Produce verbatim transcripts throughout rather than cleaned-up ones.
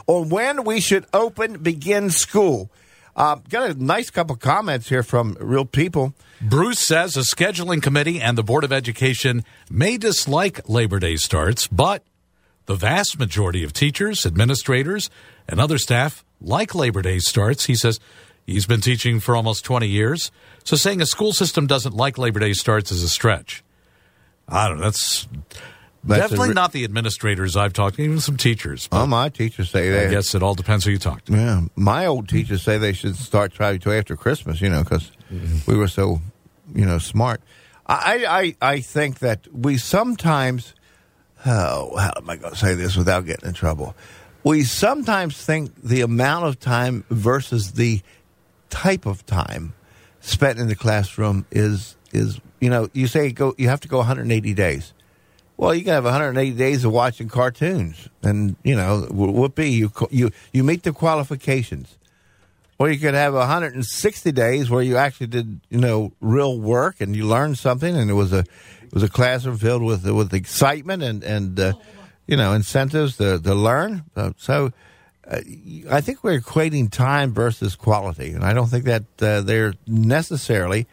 on when we should open, begin school. Uh, got a nice couple comments here from real people. Bruce says a scheduling committee and the Board of Education may dislike Labor Day starts, but the vast majority of teachers, administrators, and other staff like Labor Day starts. He says he's been teaching for almost twenty years, so saying a school system doesn't like Labor Day starts is a stretch. I don't know. That's, that's definitely re- not the administrators I've talked to, even some teachers. Oh, my teachers say that. I guess it all depends who you talk to. Yeah, my old teachers say they should start trying to after Christmas, you know, because mm-hmm. we were so, you know, smart. I, I, I think that we sometimes, oh, how am I going to say this without getting in trouble? We sometimes think the amount of time versus the type of time spent in the classroom is, is you know, you say go, you have to go one hundred eighty days. Well, you can have one hundred eighty days of watching cartoons, and, you know, whoopee, you, you, you meet the qualifications. Or you could have one hundred sixty days where you actually did, you know, real work and you learned something, and it was a it was a classroom filled with with excitement and and uh, you know, incentives to to learn. Uh, so uh, I think we're equating time versus quality, and I don't think that uh, they're necessarily,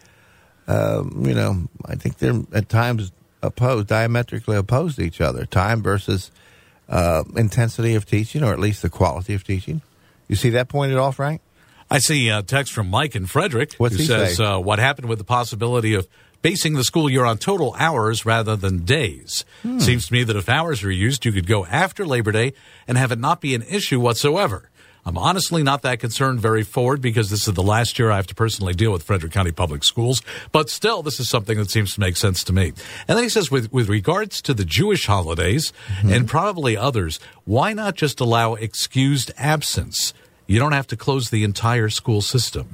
um, you know, I think they're at times opposed, diametrically opposed to each other. Time versus uh, intensity of teaching, or at least the quality of teaching. You see that pointed off, Frank? I see a text from Mike in Frederick. What's who he says, say? Uh, what happened with the possibility of basing the school year on total hours rather than days? Hmm. Seems to me that if hours are used, you could go after Labor Day and have it not be an issue whatsoever. I'm honestly not that concerned very forward because this is the last year I have to personally deal with Frederick County Public Schools. But still, this is something that seems to make sense to me. And then he says, with, with regards to the Jewish holidays mm-hmm. and probably others, why not just allow excused absence? You don't have to close the entire school system.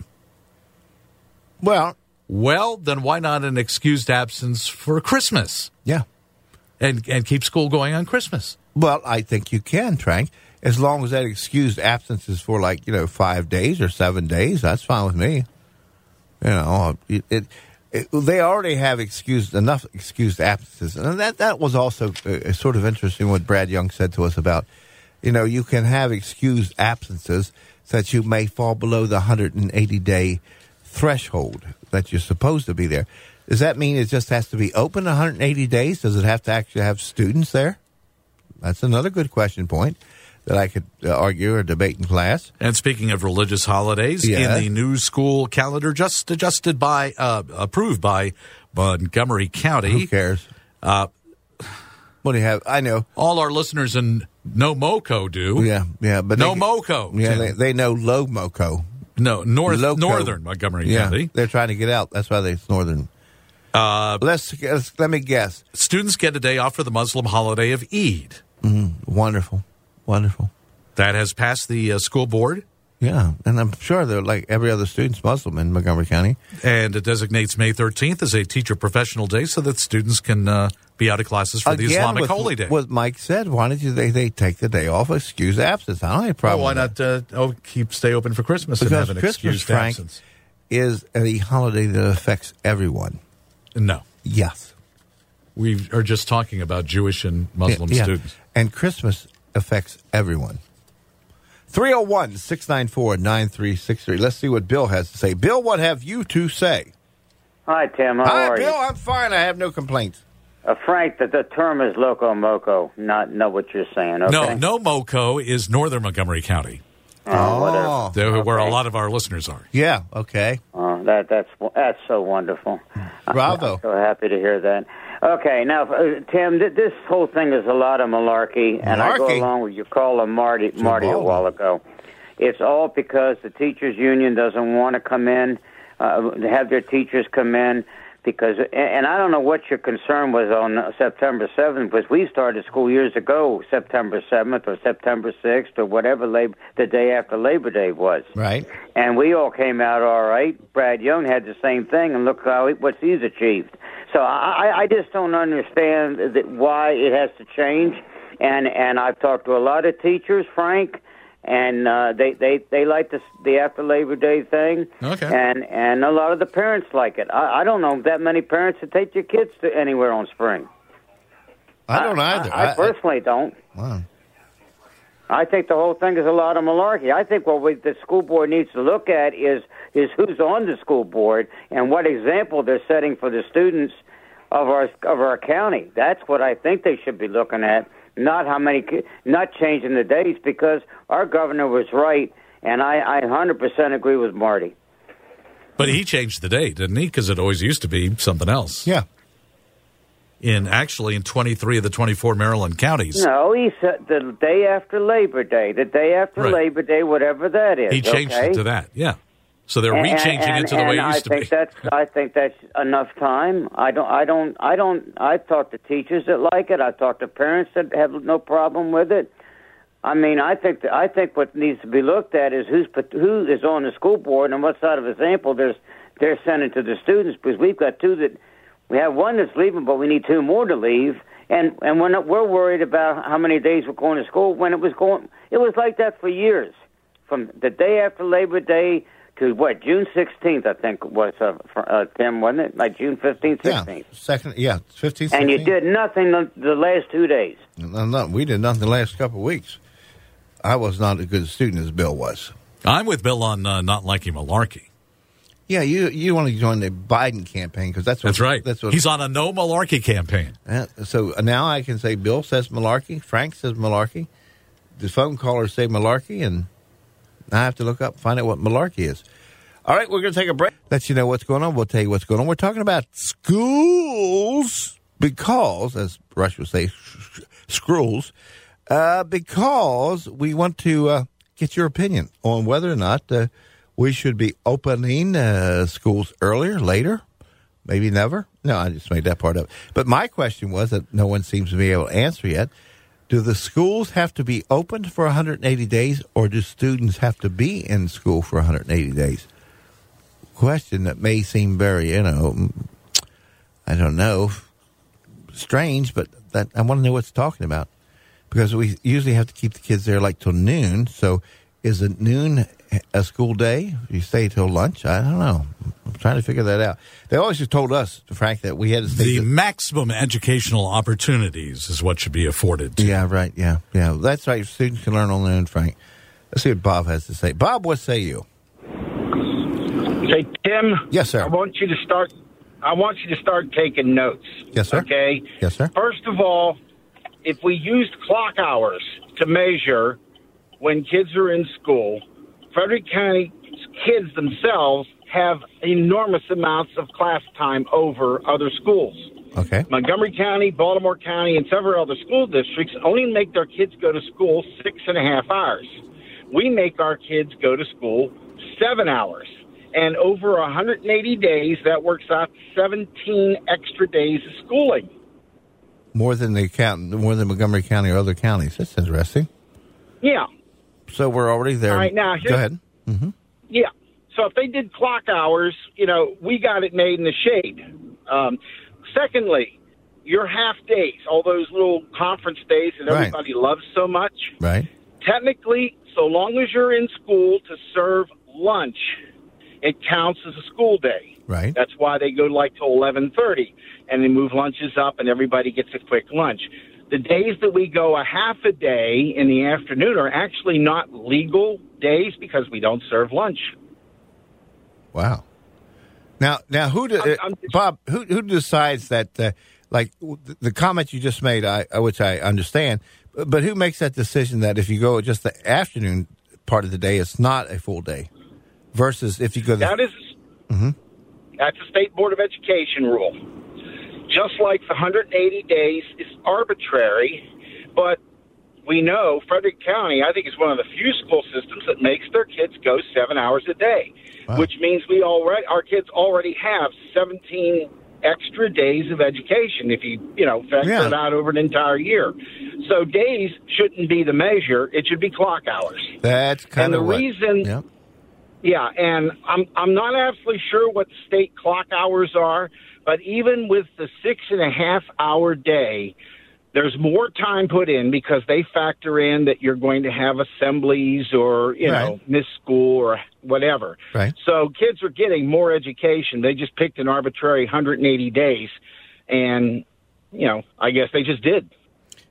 Well, well, then why not an excused absence for Christmas? Yeah. And and keep school going on Christmas. Well, I think you can, Frank. As long as that excused absence is for, like, you know, five days or seven days, that's fine with me. You know, it, it, it they already have excused enough excused absences. And that, that was also uh, sort of interesting what Brad Young said to us about, you know, you can have excused absences so that you may fall below the one hundred eighty day threshold that you're supposed to be there. Does that mean it just has to be open one hundred eighty days? Does it have to actually have students there? That's another good question point that I could uh, argue or debate in class. And speaking of religious holidays, yeah. in the new school calendar just adjusted by, uh, approved by Montgomery County. Who cares? Uh, what do you have? I know. All our listeners in No Moco do. Yeah, yeah. but No they, Moco. Yeah, they, they know Low Moco. No, north, Loco. northern Montgomery yeah, County. They're trying to get out. That's why they northern. Uh, let's, let's let me guess. Students get a day off for the Muslim holiday of Eid. Mm-hmm. Wonderful, wonderful. That has passed the uh, school board. Yeah, and I'm sure they're like every other student's Muslim in Montgomery County. And it designates May thirteenth as a teacher professional day so that students can uh, be out of classes for Again, the Islamic with, Holy Day. What Mike said, why don't you they, they take the day off, excuse absence? I don't have a problem. Oh, why with not uh, oh, keep stay open for Christmas because and have an Christmas, excused Frank, absence? Is a holiday that affects everyone. No. Yes. We are just talking about Jewish and Muslim yeah, yeah. students. And Christmas affects everyone. three oh one, six nine four, nine three six three. Let's see what Bill has to say. Bill, what have you to say? Hi, Tim. How Hi, are Bill. you? I'm fine. I have no complaints. Uh, Frank, the, the term is loco moco, not know what you're saying, okay? No, no Moco is northern Montgomery County, Oh, whatever. there, where a Okay. lot of our listeners are. Yeah, okay. Oh, that that's that's so wonderful. Bravo. I'm so happy to hear that. Okay, now, uh, Tim, th- this whole thing is a lot of malarkey, and I go Malarkey? along with your call of Marty, Marty a Baldwin. while ago. It's all because the teachers' union doesn't want to come in, uh, have their teachers come in, because, and I don't know what your concern was on September seventh, because we started school years ago, September seventh or September sixth or whatever Labor, the day after Labor Day was. Right. And we all came out all right. Brad Young had the same thing, and look how he, what he's achieved. So I, I just don't understand that why it has to change. And and I've talked to a lot of teachers, Frank, and uh, they, they, they like the, the after Labor Day thing. Okay. And and a lot of the parents like it. I, I don't know that many parents that take their kids to anywhere on spring. I don't either. I, I personally don't. Wow. I think the whole thing is a lot of malarkey. I think what we, the school board needs to look at is is who's on the school board and what example they're setting for the students of our of our county. That's what I think they should be looking at, not how many, not changing the dates, because our governor was right, and I, I one hundred percent agree with Marty. But he changed the date, didn't he? Because it always used to be something else. Yeah. In actually in twenty-three of the twenty-four Maryland counties. No, he said the day after Labor Day, the day after Right. Labor Day, whatever that is. He changed okay? it to that, yeah. So they're And- rechanging and, it to the way it and used to I think be. That's, I think that's enough time. I don't. I don't. I don't. I've talked to teachers that like it. I've talked to parents that have no problem with it. I mean, I think. That, I think what needs to be looked at is who's who is on the school board and what side of example there's they're sending to the students. Because we've got two that we have one that's leaving, but we need two more to leave. And and we're not, we're worried about how many days we're going to school. When it was going, it was like that for years, from the day after Labor Day to what, June sixteenth, I think it was, uh, for, uh, Tim, wasn't it? Like June fifteenth, sixteenth. Yeah, second, yeah, fifteenth, And you did nothing the, the last two days. No, no, we did nothing the last couple of weeks. I was not as good a student as Bill was. I'm with Bill on uh, not liking malarkey. Yeah, you you want to join the Biden campaign because that's what, That's right. That's what He's on a no malarkey campaign. Uh, so now I can say Bill says malarkey, Frank says malarkey, the phone callers say malarkey, and I have to look up and find out what malarkey is. All right, we're going to take a break. Let you know what's going on. We'll tell you what's going on. We're talking about schools because, as Rush would say, schools, uh, because we want to uh, get your opinion on whether or not uh, we should be opening uh, schools earlier, later, maybe never. No, I just made that part up. But my question was that no one seems to be able to answer yet. Do the schools have to be opened for one hundred eighty days, or do students have to be in school for one hundred eighty days? Question that may seem very, you know, I don't know, strange, but that I want to know what it's talking about. Because we usually have to keep the kids there like till noon. So is it noon a school day? You stay till lunch? I don't know. I'm trying to figure that out. They always just told us, Frank, that we had to stay. The to- maximum educational opportunities is what should be afforded to. Yeah, right. Yeah, yeah. That's right. Students can learn on their own, Frank. Let's see what Bob has to say. Bob, what say you? Say, Tim. Yes, sir. I want you to start. I want you to start taking notes. Yes, sir. Okay. Yes, sir. First of all, if we used clock hours to measure when kids are in school, Frederick County kids themselves have enormous amounts of class time over other schools. Okay. Montgomery County, Baltimore County, and several other school districts only make their kids go to school six and a half hours. We make our kids go to school seven hours. And over one hundred eighty days, that works out seventeen extra days of schooling. More than the count, more than Montgomery County or other counties. That's interesting. Yeah. So we're already there. All right, now, go ahead. Mm-hmm. Yeah. So if they did clock hours, you know, we got it made in the shade. Um, secondly, your half days, all those little conference days that Right. everybody loves so much. Right. Technically, so long as you're in school to serve lunch, it counts as a school day. Right. That's why they go like till eleven thirty, and they move lunches up, and everybody gets a quick lunch. The days that we go a half a day in the afternoon are actually not legal days because we don't serve lunch. Wow. Now, now, who do, I'm- I'm just- Bob? Who who decides that? Uh, like w- the comment you just made, I which I understand, but, but who makes that decision that if you go just the afternoon part of the day, it's not a full day, versus if you go the That is, Mhm. that's a state board of education rule. Just like the one hundred eighty days is arbitrary, but we know Frederick County, I think, is one of the few school systems that makes their kids go seven hours a day, Wow. which means we already our kids already have seventeen extra days of education if you you know factor Yeah. it out over an entire year. So days shouldn't be the measure; it should be clock hours. that's kind and the of what, reason. Yeah. Yeah, and I'm I'm not absolutely sure what the state clock hours are, but even with the six and a half hour day, there's more time put in because they factor in that you're going to have assemblies or, you know, Right. miss school or whatever. Right. So kids are getting more education. They just picked an arbitrary one hundred eighty days, and, you know, I guess they just did.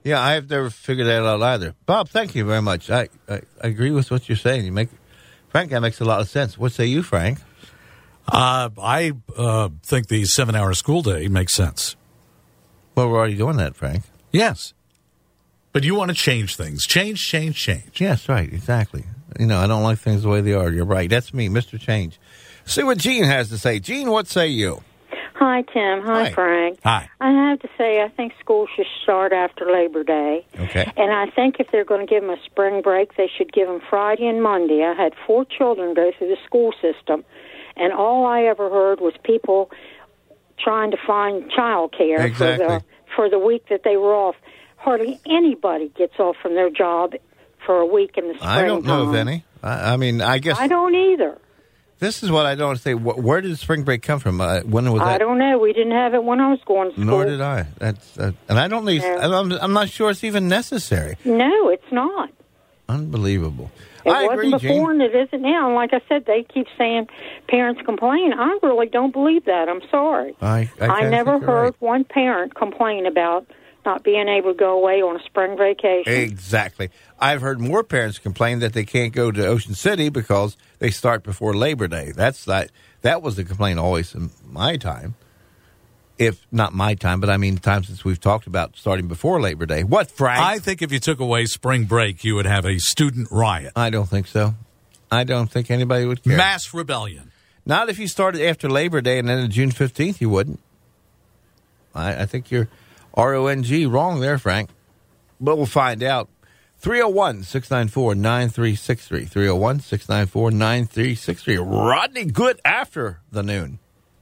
Yeah, I have never figured that out either. Bob, thank you very much. I, I, I agree with what you're saying. You make, Frank, that makes a lot of sense. What say you, Frank? Uh, I uh, think the seven-hour school day makes sense. Well, we're already doing that, Frank. Yes. But you want to change things. Change, change, change. Yes, right, exactly. You know, I don't like things the way they are. You're right. That's me, Mister Change. See what Gene has to say. Gene, what say you? Hi, Tim. Hi, Hi. Frank. Hi. I have to say, I think school should start after Labor Day. Okay. And I think if they're going to give them a spring break, they should give them Friday and Monday. I had four children go through the school system, and all I ever heard was people trying to find child care Exactly. for the, for the week that they were off. Hardly anybody gets off from their job for a week in the spring. I don't know of time. any. I, I mean, I guess I don't either. this is what I don't say. Wh- Where did spring break come from? Uh, when was that? I don't know. We didn't have it when I was going to school. Nor did I. That's uh, and I don't. Need, Yeah. I'm, I'm not sure it's even necessary. No, it's not. Unbelievable. It I wasn't agree, before, Gene. and it isn't now. And like I said, they keep saying parents complain. I really don't believe that. I'm sorry. I, I, I kinda never think you're heard right. one parent complain about not being able to go away on a spring vacation. Exactly. I've heard more parents complain that they can't go to Ocean City because they start before Labor Day. That's that. That was the complaint always in my time. If not my time, but I mean time since we've talked about starting before Labor Day. What, Frank? I think if you took away spring break, you would have a student riot. I don't think so. I don't think anybody would care. Mass rebellion. Not if you started after Labor Day and then on June fifteenth, you wouldn't. I, I think you're R O N G wrong there, Frank. But we'll find out. three oh one, six nine four, nine three six three. three oh one, six nine four, nine three six three. Rodney, good after the noon.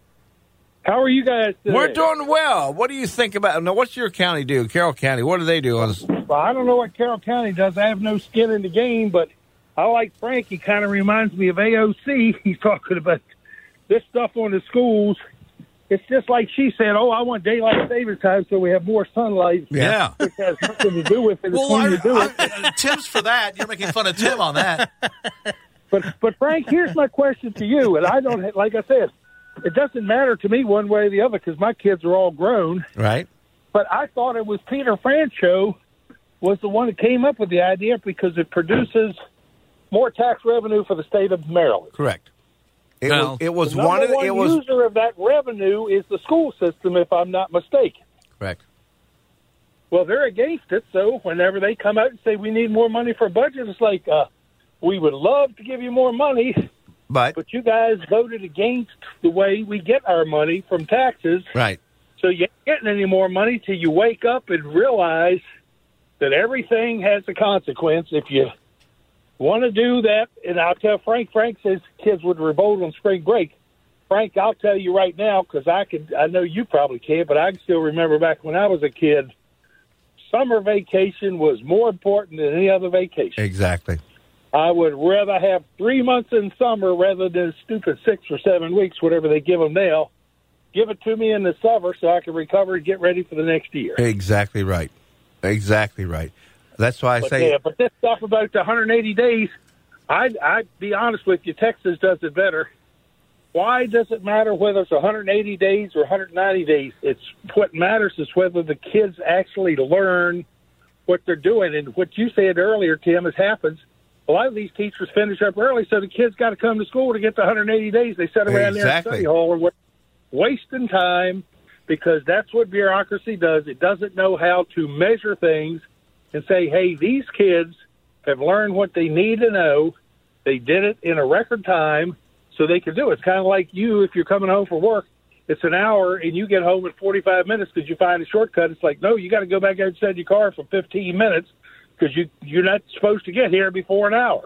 How are you guys today? We're doing well. What do you think about... Now, what's your county do? Carroll County, what do they do on this? Well, I don't know what Carroll County does. I have no skin in the game, but I like Frank. He kind of reminds me of A O C. He's talking about this stuff on the schools. It's just like she said, oh, I want daylight savings time so we have more sunlight. Yeah. Which has nothing to do with it. It's Well, when I, you do it. I, uh, Tim's for that. You're making fun of Tim on that. But, but Frank, here's my question to you. And I don't, like I said, it doesn't matter to me one way or the other because my kids are all grown. Right. But I thought it was Peter Francho was the one that came up with the idea because it produces more tax revenue for the state of Maryland. Correct. It Well, was, it was The one number of the... one It was, user of that revenue is the school system, if I'm not mistaken. correct. Well, they're against it, so whenever they come out and say we need more money for a budget, it's like, uh, we would love to give you more money, But, but you guys voted against the way we get our money from taxes. right. So you ain't getting any more money till you wake up and realize that everything has a consequence. If you want to do that, and I'll tell Frank, Frank says kids would revolt on spring break. Frank, I'll tell you right now, because I can, I know you probably can't, but I can still remember back when I was a kid, summer vacation was more important than any other vacation. Exactly. I would rather have three months in summer rather than stupid six or seven weeks, whatever they give them now. Give it to me in the summer so I can recover and get ready for the next year. Exactly right. Exactly right. That's why I But, say... yeah, but this stuff about the one hundred eighty days, I'd, I'd be honest with you, Texas does it better. Why does it matter whether it's one hundred eighty days or one hundred ninety days? It's what matters is whether the kids actually learn what they're doing. And what you said earlier, Tim, has happens. A lot of these teachers finish up early, so the kids got to come to school to get the one hundred eighty days. They sit around there in the Exactly. study hall and we're wasting time because that's what bureaucracy does. It doesn't know how to measure things and say, hey, these kids have learned what they need to know. They did it in a record time so they can do it. It's kind of like you, if you're coming home from work, it's an hour and you get home in forty-five minutes because you find a shortcut. It's like, no, you got to go back outside your car for fifteen minutes because you, you're not supposed to get here before an hour.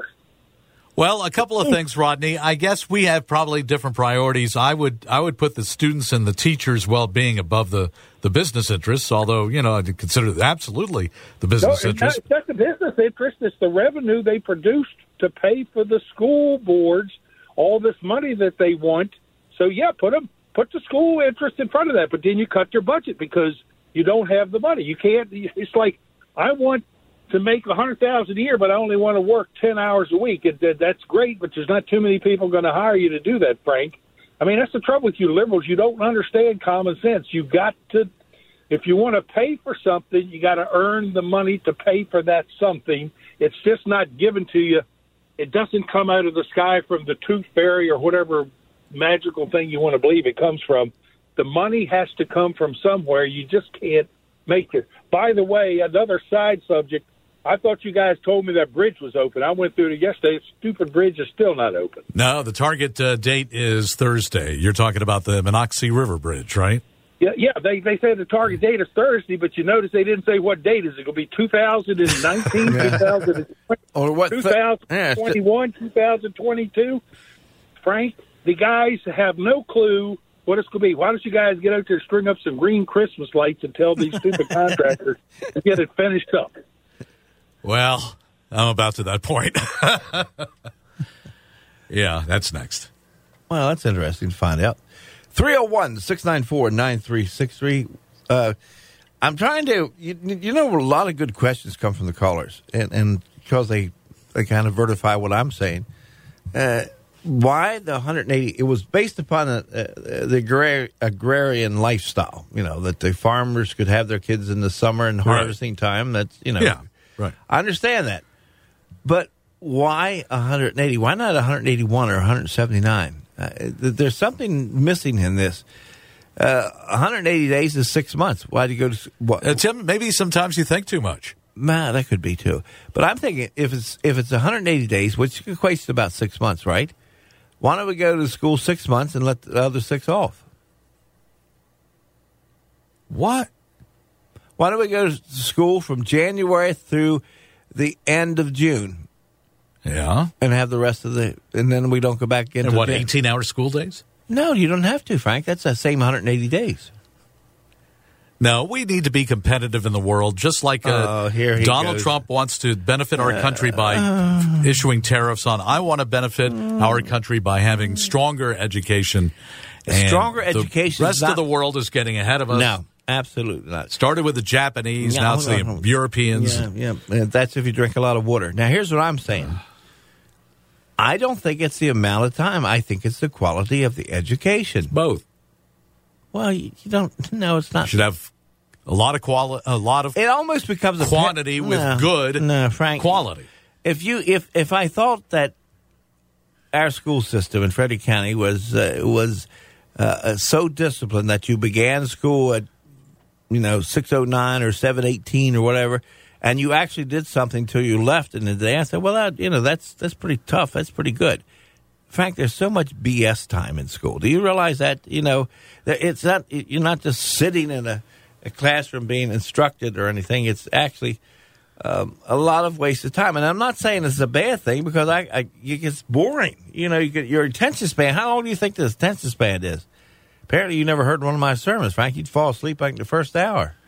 Well, a couple of things, Rodney. I guess we have probably different priorities. I would I would put the students and the teachers' well-being above the, the business interests, although, you know, I'd consider absolutely the No, business it's not, interest. it's not the business interest. It's the revenue they produced to pay for the school boards, all this money that they want. So, yeah, put them, put the school interest in front of that, but then you cut your budget because you don't have the money. You can't. It's like I want to make a hundred thousand a year, but I only want to work ten hours a week. It, that, that's great, but there's not too many people going to hire you to do that, Frank. I mean, that's the trouble with you liberals. You don't understand common sense. You've got to If you want to pay for something, you got to earn the money to pay for that something. It's just not given to you. It doesn't come out of the sky from the tooth fairy or whatever magical thing you want to believe it comes from. The money has to come from somewhere. You just can't make it. By the way, another side subject, I thought you guys told me that bridge was open. I went through it yesterday. Stupid bridge is still not open. No, the target uh, date is Thursday. You're talking about the Monocacy River Bridge, right? Yeah, yeah. They they say the target date is Thursday, but you notice they didn't say what date is it. It'll be two thousand nineteen, yeah. two thousand twenty, or what? two thousand twenty-one, yeah, two thousand twenty-two. Frank, the guys have no clue what it's going to be. Why don't you guys get out there and string up some green Christmas lights and tell these stupid contractors to get it finished up? Well, I'm about to that point. Yeah, that's next. Well, that's interesting to find out. three oh one, six nine four, nine three six three. Uh, I'm trying to, you, you know, a lot of good questions come from the callers, and, and because they, they kind of verify what I'm saying. Uh, why the one hundred eighty? It was based upon a, a, the agrar- agrarian lifestyle, you know, that the farmers could have their kids in the summer and harvesting right. time. That's, you know, yeah, right. I understand that. But why one hundred eighty? Why not one hundred eighty-one or one hundred seventy-nine? Uh, there's something missing in this. Uh, one hundred eighty days is six months. Why do you go to? What? Uh, Tim, maybe sometimes you think too much. Man, that could be too. But I'm thinking if it's if it's one hundred eighty days, which equates to about six months, right? Why don't we go to school six months and let the other six off? What? Why don't we go to school from January through the end of June? Yeah. And have the rest of the, and then we don't go back into and what, the, eighteen-hour school days? No, you don't have to, Frank. That's the same one hundred eighty days. No, we need to be competitive in the world, just like uh, oh, here he Donald goes. Trump wants to benefit our country by uh, issuing tariffs on. I want to benefit uh, our country by having stronger education. And stronger education. The rest not, of the world is getting ahead of us. No, absolutely not. Started with the Japanese, yeah, now it's the on. Europeans. Yeah, yeah, that's if you drink a lot of water. Now, here's what I'm saying. I don't think it's the amount of time. I think it's the quality of the education. Both. Well, you, you don't. No, it's not. You should have a lot of quality. A lot of. It almost becomes a quantity pe- with no, good no, Frank, quality. If you if if I thought that our school system in Frederick County was uh, was uh, so disciplined that you began school at you know six oh nine or seven eighteen or whatever. And you actually did something till you left in the day. I said, well, that, you know, that's that's pretty tough. That's pretty good. Frank, there's so much B S time in school. Do you realize that, you know, that it's not, you're not just sitting in a, a classroom being instructed or anything. It's actually um, a lot of wasted time. And I'm not saying it's a bad thing because I, I it gets boring. You know, you get your attention span. How long do you think this attention span is? Apparently you never heard one of my sermons, Frank. You'd fall asleep like the first hour.